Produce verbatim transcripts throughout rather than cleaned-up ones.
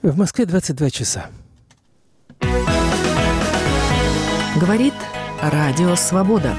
В Москве двадцать два часа. Говорит Радио Свобода.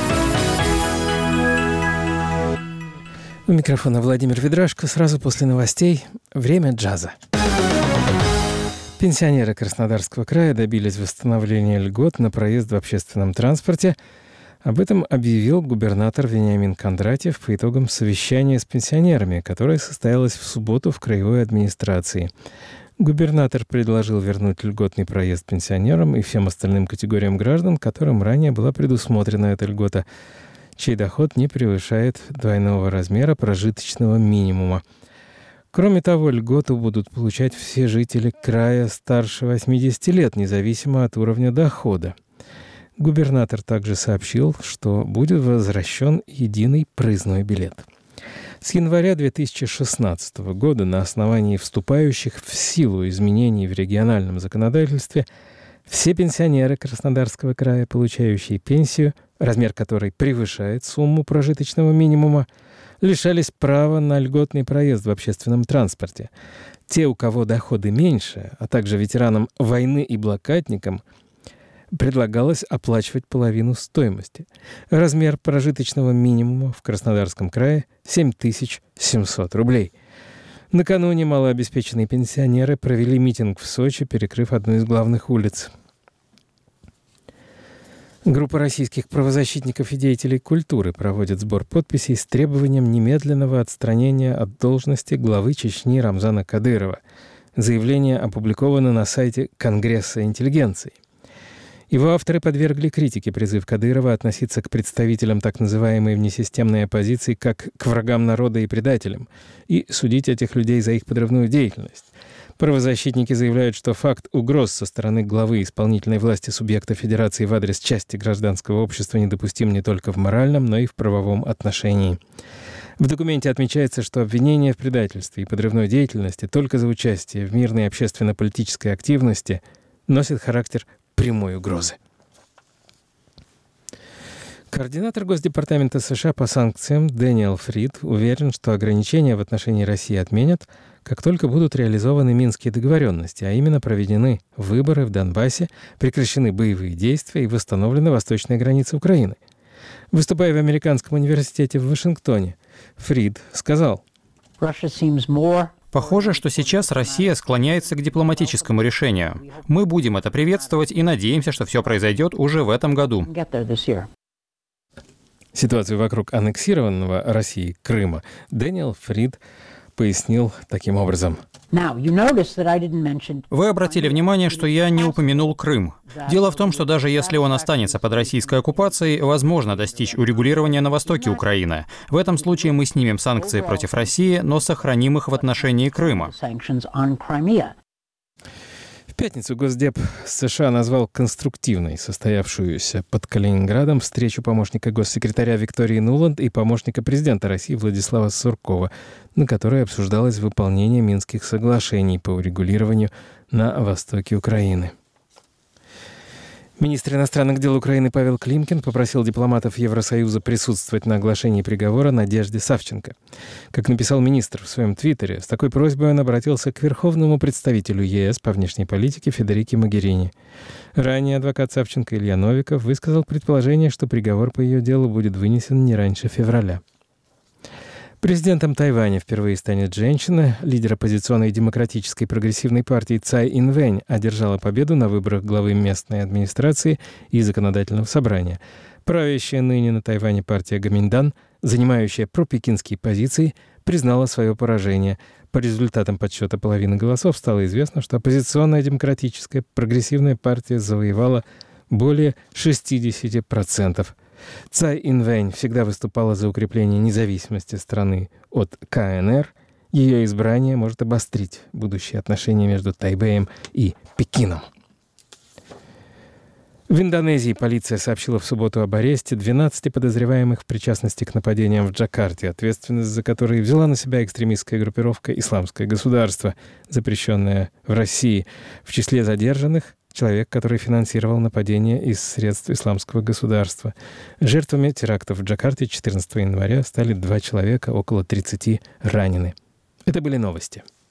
У микрофона Владимир Ведрашко. Сразу после новостей «Время джаза». Пенсионеры Краснодарского края добились восстановления льгот на проезд в общественном транспорте. Об этом объявил губернатор Вениамин Кондратьев по итогам совещания с пенсионерами, которое состоялось в субботу в краевой администрации. Губернатор предложил вернуть льготный проезд пенсионерам и всем остальным категориям граждан, которым ранее была предусмотрена эта льгота, чей доход не превышает двойного размера прожиточного минимума. Кроме того, льготу будут получать все жители края старше восьмидесяти лет, независимо от уровня дохода. Губернатор также сообщил, что будет возвращен единый проездной билет. С января две тысячи шестнадцатого года на основании вступающих в силу изменений в региональном законодательстве все пенсионеры Краснодарского края, получающие пенсию, размер которой превышает сумму прожиточного минимума, лишались права на льготный проезд в общественном транспорте. Те, у кого доходы меньше, а также ветеранам войны и блокадникам, предлагалось оплачивать половину стоимости. Размер прожиточного минимума в Краснодарском крае – семь тысяч семьсот рублей. Накануне малообеспеченные пенсионеры провели митинг в Сочи, перекрыв одну из главных улиц. Группа российских правозащитников и деятелей культуры проводит сбор подписей с требованием немедленного отстранения от должности главы Чечни Рамзана Кадырова. Заявление опубликовано на сайте Конгресса интеллигенции. Его авторы подвергли критике призыв Кадырова относиться к представителям так называемой внесистемной оппозиции как к врагам народа и предателям, и судить этих людей за их подрывную деятельность. Правозащитники заявляют, что факт угроз со стороны главы исполнительной власти субъекта Федерации в адрес части гражданского общества недопустим не только в моральном, но и в правовом отношении. В документе отмечается, что обвинения в предательстве и подрывной деятельности только за участие в мирной общественно-политической активности носят характер прямой угрозы. Координатор Госдепартамента США по санкциям Дэниел Фрид уверен, что ограничения в отношении России отменят, как только будут реализованы Минские договоренности, а именно проведены выборы в Донбассе, прекращены боевые действия и восстановлена восточная граница Украины. Выступая в Американском университете в Вашингтоне, Фрид сказал: «Похоже, что сейчас Россия склоняется к дипломатическому решению. Мы будем это приветствовать и надеемся, что все произойдет уже в этом году». Ситуацию вокруг аннексированного Россией Крыма Дэниел Фрид пояснил таким образом. Вы обратили внимание, что я не упомянул Крым. Дело в том, что даже если он останется под российской оккупацией, возможно достичь урегулирования на востоке Украины. В этом случае мы снимем санкции против России, но сохраним их в отношении Крыма. В пятницу Госдеп США назвал конструктивной состоявшуюся под Калининградом встречу помощника госсекретаря Виктории Нуланд и помощника президента России Владислава Суркова, на которой обсуждалось выполнение Минских соглашений по урегулированию на востоке Украины. Министр иностранных дел Украины Павел Климкин попросил дипломатов Евросоюза присутствовать на оглашении приговора Надежде Савченко. Как написал министр в своем твиттере, с такой просьбой он обратился к верховному представителю ЕС по внешней политике Федерике Могерини. Ранее адвокат Савченко Илья Новиков высказал предположение, что приговор по ее делу будет вынесен не раньше февраля. Президентом Тайваня впервые станет женщина. Лидер оппозиционной демократической прогрессивной партии Цай Инвэнь одержала победу на выборах главы местной администрации и законодательного собрания. Правящая ныне на Тайване партия Гоминдан, занимающая пропекинские позиции, признала свое поражение. По результатам подсчета половины голосов стало известно, что оппозиционная демократическая прогрессивная партия завоевала более шестьдесят процентов. Цай Инвэнь всегда выступала за укрепление независимости страны от ка эн эр. Ее избрание может обострить будущие отношения между Тайбэем и Пекином. В Индонезии полиция сообщила в субботу об аресте двенадцати подозреваемых в причастности к нападениям в Джакарте, ответственность за которые взяла на себя экстремистская группировка «Исламское государство», запрещенная в России. В числе задержанных человек, который финансировал нападение из средств Исламского государства. Жертвами терактов в Джакарте четырнадцатого января стали два человека, около тридцати ранены. Это были новости.